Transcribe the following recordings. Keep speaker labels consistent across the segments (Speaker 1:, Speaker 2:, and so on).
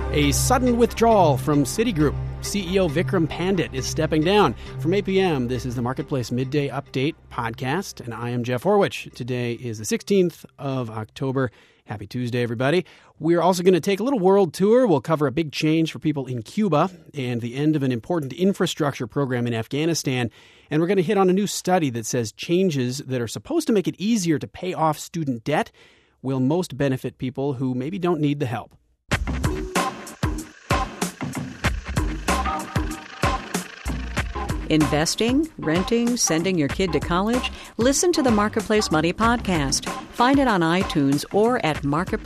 Speaker 1: A sudden withdrawal from Citigroup. CEO Vikram Pandit is stepping down. From 8 p.m., this is the Marketplace Midday Update podcast, and I am Jeff Horwich. Today is the 16th of October. Happy Tuesday, everybody. We're also going to take a little world tour. We'll cover a big change for people in Cuba and the end of an important infrastructure program in Afghanistan. And we're going to hit on a new study that says changes that are supposed to make it easier to pay off student debt will most benefit people who maybe don't need the help.
Speaker 2: Investing, renting, sending your kid to college? Listen to the Marketplace Money podcast. Find it on iTunes or at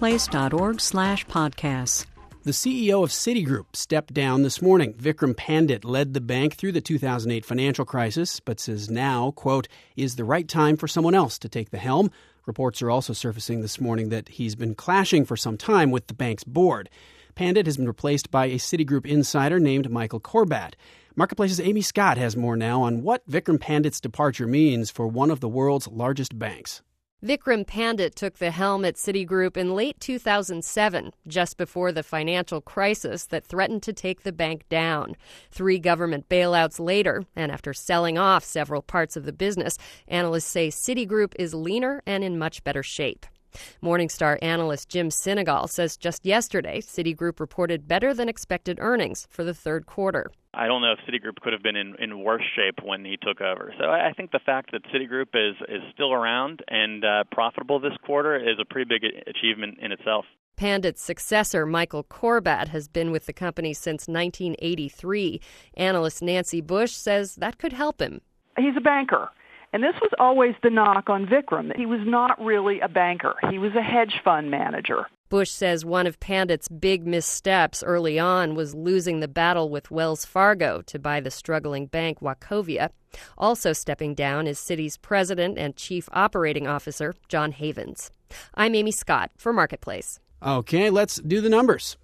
Speaker 2: marketplace.org/podcasts.
Speaker 1: The CEO of Citigroup stepped down this morning. Vikram Pandit led the bank through the 2008 financial crisis, but says now, quote, is the right time for someone else to take the helm. Reports are also surfacing this morning that he's been clashing for some time with the bank's board. Pandit has been replaced by a Citigroup insider named Michael Corbat. Marketplace's Amy Scott has more now on what Vikram Pandit's departure means for one of the world's largest banks.
Speaker 3: Vikram Pandit took the helm at Citigroup in late 2007, just before the financial crisis that threatened to take the bank down. 3 government bailouts later, and after selling off several parts of the business, analysts say Citigroup is leaner and in much better shape. Morningstar analyst Jim Sinegal says just yesterday, Citigroup reported better than expected earnings for the third quarter.
Speaker 4: I don't know if Citigroup could have been in worse shape when he took over. So I think the fact that Citigroup is still around and profitable this quarter is a pretty big achievement in itself.
Speaker 3: Pandit's successor, Michael Corbat, has been with the company since 1983. Analyst Nancy Bush says that could help him.
Speaker 5: He's a banker. And this was always the knock on Vikram. He was not really a banker. He was a hedge fund manager.
Speaker 3: Bush says one of Pandit's big missteps early on was losing the battle with Wells Fargo to buy the struggling bank Wachovia. Also stepping down is Citi's president and chief operating officer, John Havens. I'm Amy Scott for Marketplace.
Speaker 1: Okay, let's do the numbers.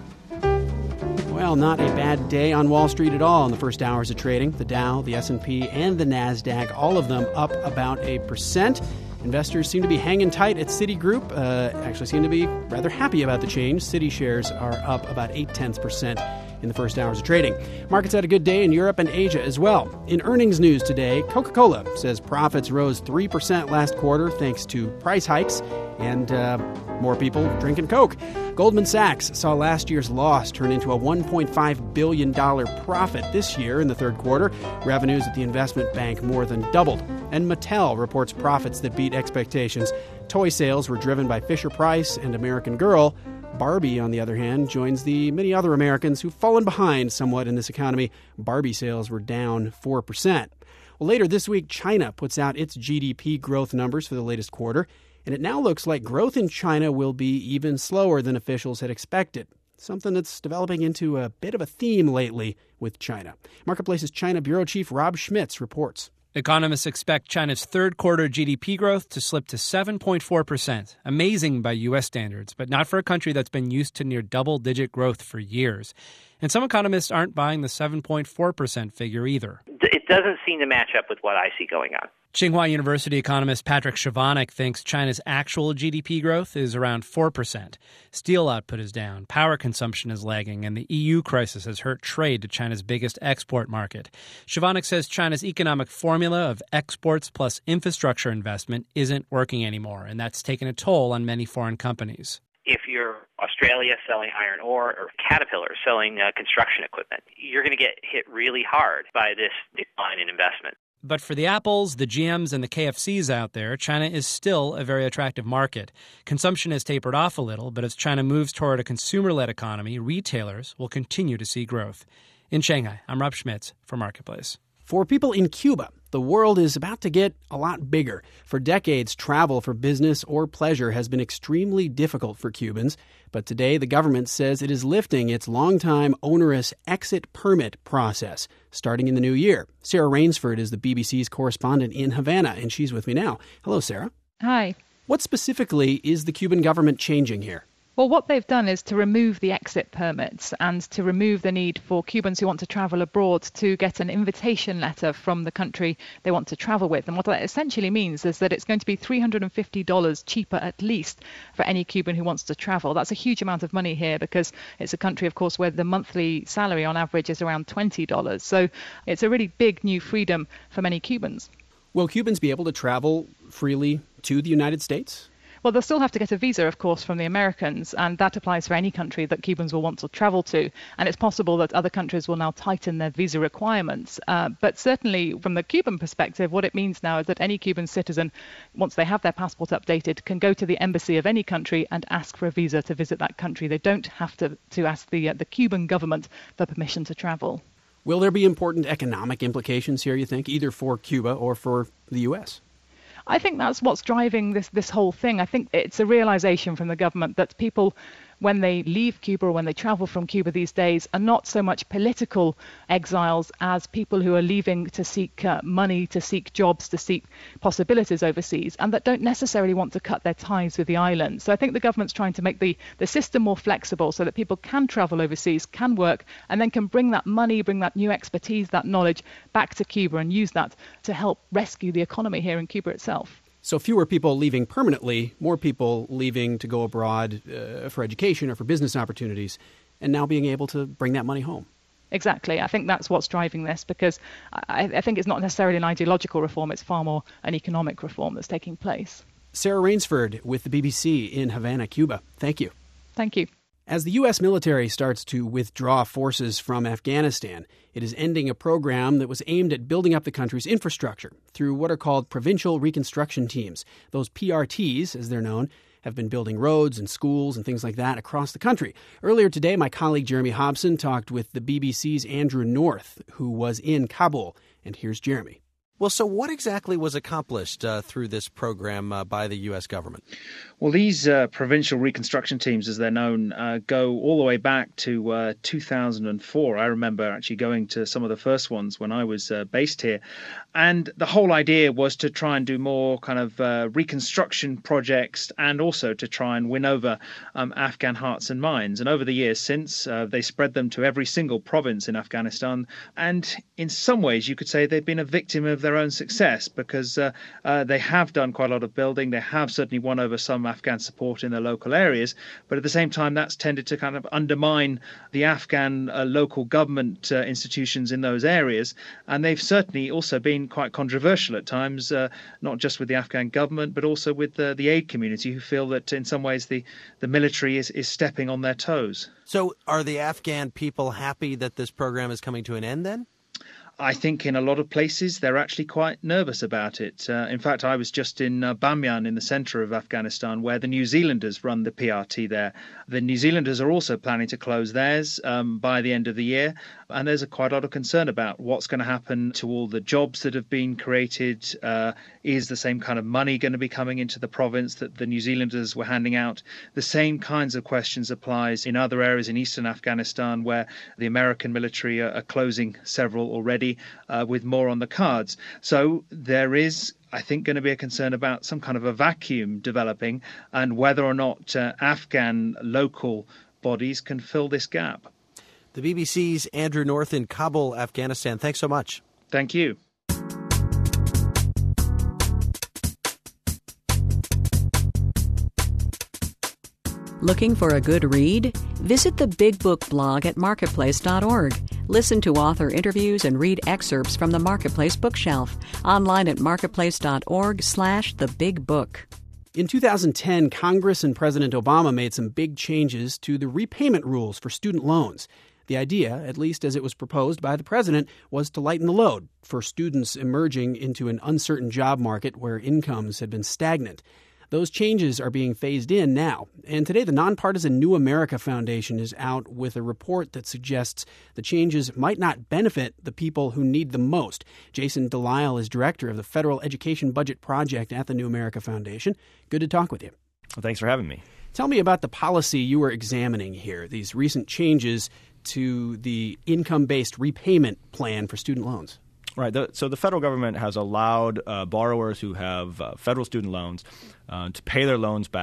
Speaker 1: Well, not a bad day on Wall Street at all in the first hours of trading. The Dow, the S&P, and the NASDAQ, all of them up about 1%. Investors seem to be hanging tight at Citigroup, actually seem to be rather happy about the change. Citi shares are up about 0.8% in the first hours of trading. Markets had a good day in Europe and Asia as well. In earnings news today, Coca-Cola says profits rose 3% last quarter thanks to price hikes and more people drinking Coke. Goldman Sachs saw last year's loss turn into a $1.5 billion profit this year in the third quarter. Revenues at the investment bank more than doubled. And Mattel reports profits that beat expectations. Toy sales were driven by Fisher-Price and American Girl. Barbie, on the other hand, joins the many other Americans who've fallen behind somewhat in this economy. Barbie sales were down 4%. Well, later this week, China puts out its GDP growth numbers for the latest quarter, and it now looks like growth in China will be even slower than officials had expected, something that's developing into a bit of a theme lately with China. Marketplace's China Bureau Chief Rob Schmitz reports.
Speaker 6: Economists expect China's third quarter GDP growth to slip to 7.4%. Amazing by U.S. standards, but not for a country that's been used to near double-digit growth for years. And some economists aren't buying the 7.4% figure either.
Speaker 7: It doesn't seem to match up with what I see going on.
Speaker 6: Tsinghua University economist Patrick Chovanec thinks China's actual GDP growth is around 4%. Steel output is down, power consumption is lagging, and the EU crisis has hurt trade to China's biggest export market. Chovanec says China's economic formula of exports plus infrastructure investment isn't working anymore, and that's taken a toll on many foreign companies.
Speaker 7: If you're Australia selling iron ore or Caterpillar selling construction equipment, you're going to get hit really hard by this decline in investment.
Speaker 6: But for the Apples, the GMs, and the KFCs out there, China is still a very attractive market. Consumption has tapered off a little, but as China moves toward a consumer-led economy, retailers will continue to see growth. In Shanghai, I'm Rob Schmitz for Marketplace.
Speaker 1: For people in Cuba, the world is about to get a lot bigger. For decades, travel for business or pleasure has been extremely difficult for Cubans. But today, the government says it is lifting its longtime onerous exit permit process, starting in the new year. Sarah Rainsford is the BBC's correspondent in Havana, and she's with me now. Hello, Sarah.
Speaker 8: Hi.
Speaker 1: What specifically is the Cuban government changing here?
Speaker 8: Well, what they've done is to remove the exit permits and to remove the need for Cubans who want to travel abroad to get an invitation letter from the country they want to travel with. And what that essentially means is that it's going to be $350 cheaper at least for any Cuban who wants to travel. That's a huge amount of money here because it's a country, of course, where the monthly salary on average is around $20. So it's a really big new freedom for many Cubans.
Speaker 1: Will Cubans be able to travel freely to the United States?
Speaker 8: Well, they'll still have to get a visa, of course, from the Americans, and that applies for any country that Cubans will want to travel to. And it's possible that other countries will now tighten their visa requirements. But certainly, from the Cuban perspective, what it means now is that any Cuban citizen, once they have their passport updated, can go to the embassy of any country and ask for a visa to visit that country. They don't have to ask the Cuban government for permission to travel.
Speaker 1: Will there be important economic implications here, you think, either for Cuba or for the U.S.?
Speaker 8: I think that's what's driving this whole thing. I think it's a realization from the government that people, when they leave Cuba or when they travel from Cuba these days, are not so much political exiles as people who are leaving to seek money, to seek jobs, to seek possibilities overseas, and that don't necessarily want to cut their ties with the island. So I think the government's trying to make the system more flexible so that people can travel overseas, can work, and then can bring that money, bring that new expertise, that knowledge back to Cuba and use that to help rescue the economy here in Cuba itself.
Speaker 1: So fewer people leaving permanently, more people leaving to go abroad for education or for business opportunities, and now being able to bring that money home.
Speaker 8: Exactly. I think that's what's driving this, because I think it's not necessarily an ideological reform. It's far more an economic reform that's taking place.
Speaker 1: Sarah Rainsford with the BBC in Havana, Cuba. Thank you.
Speaker 8: Thank you.
Speaker 1: As the U.S. military starts to withdraw forces from Afghanistan, it is ending a program that was aimed at building up the country's infrastructure through what are called provincial reconstruction teams. Those PRTs, as they're known, have been building roads and schools and things like that across the country. Earlier today, my colleague Jeremy Hobson talked with the BBC's Andrew North, who was in Kabul. And here's Jeremy.
Speaker 9: Well, so what exactly was accomplished through this program by the U.S. government?
Speaker 10: Well, these provincial reconstruction teams, as they're known, go all the way back to 2004. I remember actually going to some of the first ones when I was based here. And the whole idea was to try and do more kind of reconstruction projects and also to try and win over Afghan hearts and minds. And over the years since, they spread them to every single province in Afghanistan. And in some ways, you could say they've been a victim of their own success because they have done quite a lot of building. They have certainly won over some Afghan support in their local areas. But at the same time, that's tended to kind of undermine the Afghan local government institutions in those areas. And they've certainly also been quite controversial at times, not just with the Afghan government, but also with the aid community, who feel that in some ways the military is stepping on their toes.
Speaker 9: So are the Afghan people happy that this program is coming to an end then?
Speaker 10: I think in a lot of places they're actually quite nervous about it. In fact, I was just in Bamyan in the centre of Afghanistan, where the New Zealanders run the PRT there. The New Zealanders are also planning to close theirs by the end of the year. And there's quite a lot of concern about what's going to happen to all the jobs that have been created. Is the same kind of money going to be coming into the province that the New Zealanders were handing out? The same kinds of questions applies in other areas in eastern Afghanistan, where the American military are closing several already, with more on the cards. So there is, I think, going to be a concern about some kind of a vacuum developing and whether or not Afghan local bodies can fill this gap.
Speaker 9: The BBC's Andrew North in Kabul, Afghanistan. Thanks so much.
Speaker 10: Thank you.
Speaker 2: Looking for a good read? Visit the Big Book blog at marketplace.org. Listen to author interviews and read excerpts from the Marketplace bookshelf. Online at marketplace.org/thebigbook.
Speaker 1: In 2010, Congress and President Obama made some big changes to the repayment rules for student loans. The idea, at least as it was proposed by the president, was to lighten the load for students emerging into an uncertain job market where incomes had been stagnant. Those changes are being phased in now. And today, the nonpartisan New America Foundation is out with a report that suggests the changes might not benefit the people who need them most. Jason Delisle is director of the Federal Education Budget Project at the New America Foundation. Good to talk with you.
Speaker 11: Well, thanks for having me.
Speaker 1: Tell me about the policy you were examining here, these recent changes to the income-based repayment plan for student loans.
Speaker 11: Right. So the federal government has allowed borrowers who have federal student loans to pay their loans back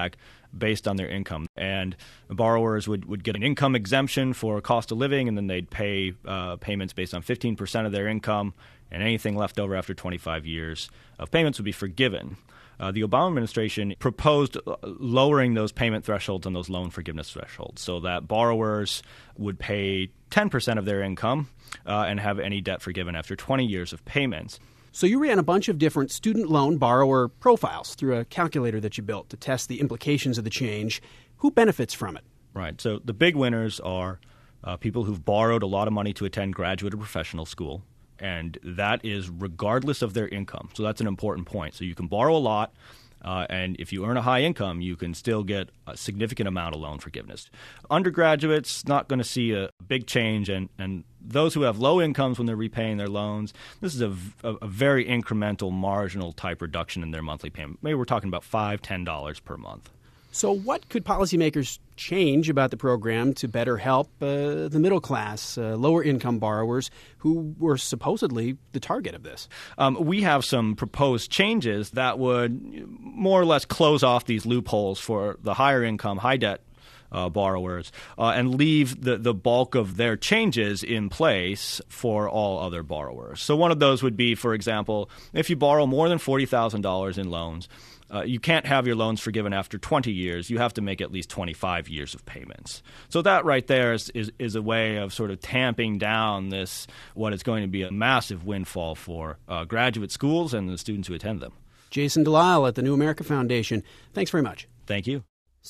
Speaker 11: based on their income. And borrowers would get an income exemption for cost of living, and then they'd pay payments based on 15% of their income, and anything left over after 25 years of payments would be forgiven. The Obama administration proposed lowering those payment thresholds and those loan forgiveness thresholds so that borrowers would pay 10% of their income and have any debt forgiven after 20 years of payments.
Speaker 1: So you ran a bunch of different student loan borrower profiles through a calculator that you built to test the implications of the change. Who benefits from it?
Speaker 11: Right. So the big winners are people who've borrowed a lot of money to attend graduate or professional school. And that is regardless of their income. So that's an important point. So you can borrow a lot, and if you earn a high income, you can still get a significant amount of loan forgiveness. Undergraduates, not going to see a big change, and those who have low incomes when they're repaying their loans, this is a very incremental, marginal type reduction in their monthly payment. Maybe we're talking about $5, $10 per month.
Speaker 1: So what could policymakers change about the program to better help the middle class, lower income borrowers who were supposedly the target of this?
Speaker 11: We have some proposed changes that would more or less close off these loopholes for the higher income, high debt borrowers and leave the bulk of their changes in place for all other borrowers. So one of those would be, for example, if you borrow more than $40,000 in loans, you can't have your loans forgiven after 20 years. You have to make at least 25 years of payments. So that right there is a way of sort of tamping down this, what is going to be a massive windfall for graduate schools and the students who attend them.
Speaker 1: Jason Delisle at the New America Foundation. Thanks very much.
Speaker 11: Thank you.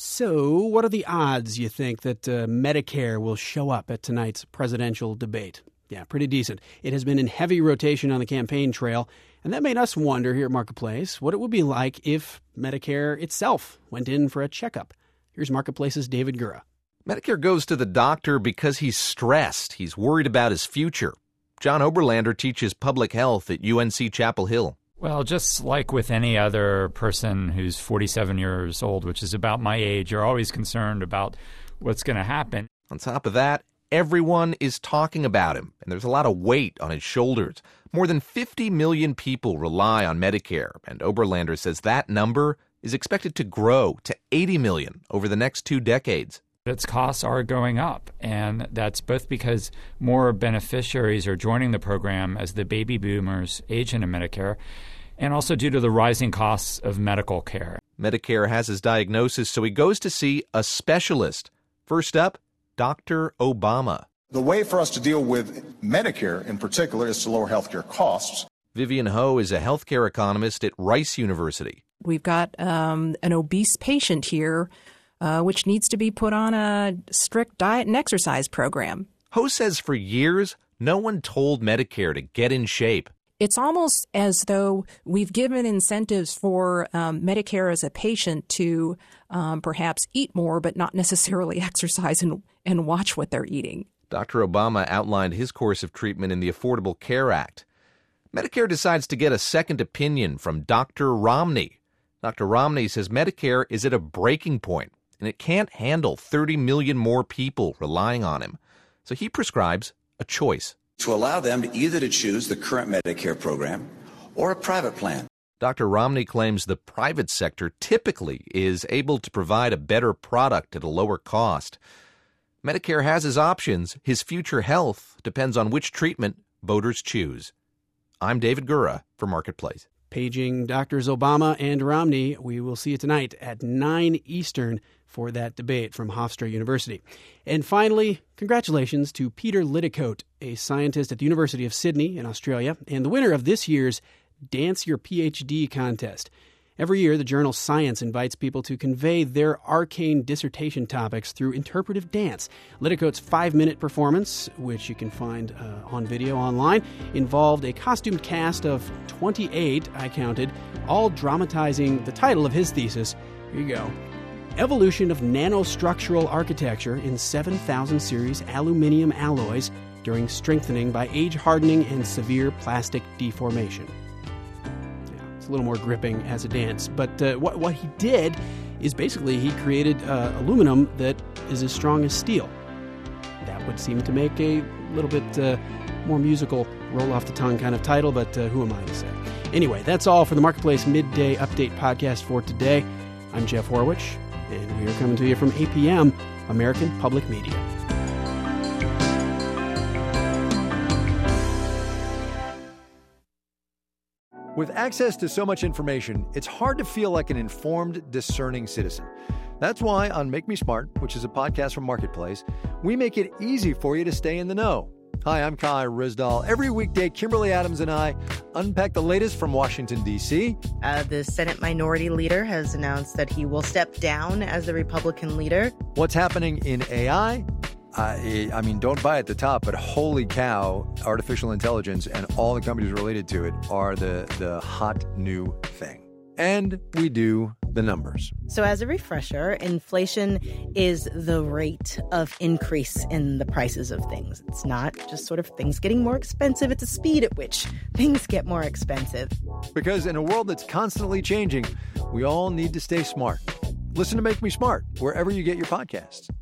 Speaker 1: So what are the odds, you think, that Medicare will show up at tonight's presidential debate? Yeah, pretty decent. It has been in heavy rotation on the campaign trail, and that made us wonder here at Marketplace what it would be like if Medicare itself went in for a checkup. Here's Marketplace's David Gura.
Speaker 12: Medicare goes to the doctor because he's stressed. He's worried about his future. John Oberlander teaches public health at UNC Chapel Hill.
Speaker 13: Well, just like with any other person who's 47 years old, which is about my age, you're always concerned about what's going to happen.
Speaker 12: On top of that, everyone is talking about him, and there's a lot of weight on his shoulders. More than 50 million people rely on Medicare, and Oberlander says that number is expected to grow to 80 million over the next 2 decades.
Speaker 13: Its costs are going up, and that's both because more beneficiaries are joining the program as the baby boomers age into Medicare, and also due to the rising costs of medical care.
Speaker 12: Medicare has his diagnosis, so he goes to see a specialist. First up, Dr. Obama.
Speaker 14: The way for us to deal with Medicare in particular is to lower healthcare costs.
Speaker 12: Vivian Ho is a healthcare economist at Rice University.
Speaker 15: We've got an obese patient here, which needs to be put on a strict diet and exercise program.
Speaker 12: Ho says for years, no one told Medicare to get in shape.
Speaker 15: It's almost as though we've given incentives for Medicare as a patient to perhaps eat more, but not necessarily exercise and watch what they're eating.
Speaker 12: Dr. Obama outlined his course of treatment in the Affordable Care Act. Medicare decides to get a second opinion from Dr. Romney. Dr. Romney says Medicare is at a breaking point, and it can't handle 30 million more people relying on him. So he prescribes a choice.
Speaker 16: To allow them either to choose the current Medicare program or a private plan.
Speaker 12: Dr. Romney claims the private sector typically is able to provide a better product at a lower cost. Medicare has his options. His future health depends on which treatment voters choose. I'm David Gura for Marketplace.
Speaker 1: Paging Drs. Obama and Romney. We will see you tonight at 9 Eastern for that debate from Hofstra University. And finally, congratulations to Peter Liddicoat, a scientist at the University of Sydney in Australia, and the winner of this year's Dance Your PhD contest. Every year, the journal Science invites people to convey their arcane dissertation topics through interpretive dance. Liddicoat's 5-minute performance, which you can find on video online, involved a costumed cast of 28, I counted, all dramatizing the title of his thesis. Here you go. Evolution of Nanostructural Architecture in 7000 Series Aluminium Alloys During Strengthening by Age Hardening and Severe Plastic Deformation. A little more gripping as a dance. But what he did is basically he created aluminum that is as strong as steel. That would seem to make a little bit more musical, roll-off-the-tongue kind of title, but who am I to say? Anyway, that's all for the Marketplace Midday Update podcast for today. I'm Jeff Horwich. And we are coming to you from APM, American Public Media.
Speaker 17: With access to so much information, it's hard to feel like an informed, discerning citizen. That's why on Make Me Smart, which is a podcast from Marketplace, we make it easy for you to stay in the know. Hi, I'm Kai Rizdal. Every weekday, Kimberly Adams and I unpack the latest from Washington, D.C.
Speaker 18: The Senate Minority Leader has announced that he will step down as the Republican leader.
Speaker 17: What's happening in AI? I mean, don't buy at the top, but holy cow, artificial intelligence and all the companies related to it are the hot new thing. And we do the numbers.
Speaker 18: So as a refresher, inflation is the rate of increase in the prices of things. It's not just sort of things getting more expensive. It's the speed at which things get more expensive.
Speaker 17: Because in a world that's constantly changing, we all need to stay smart. Listen to Make Me Smart wherever you get your podcasts.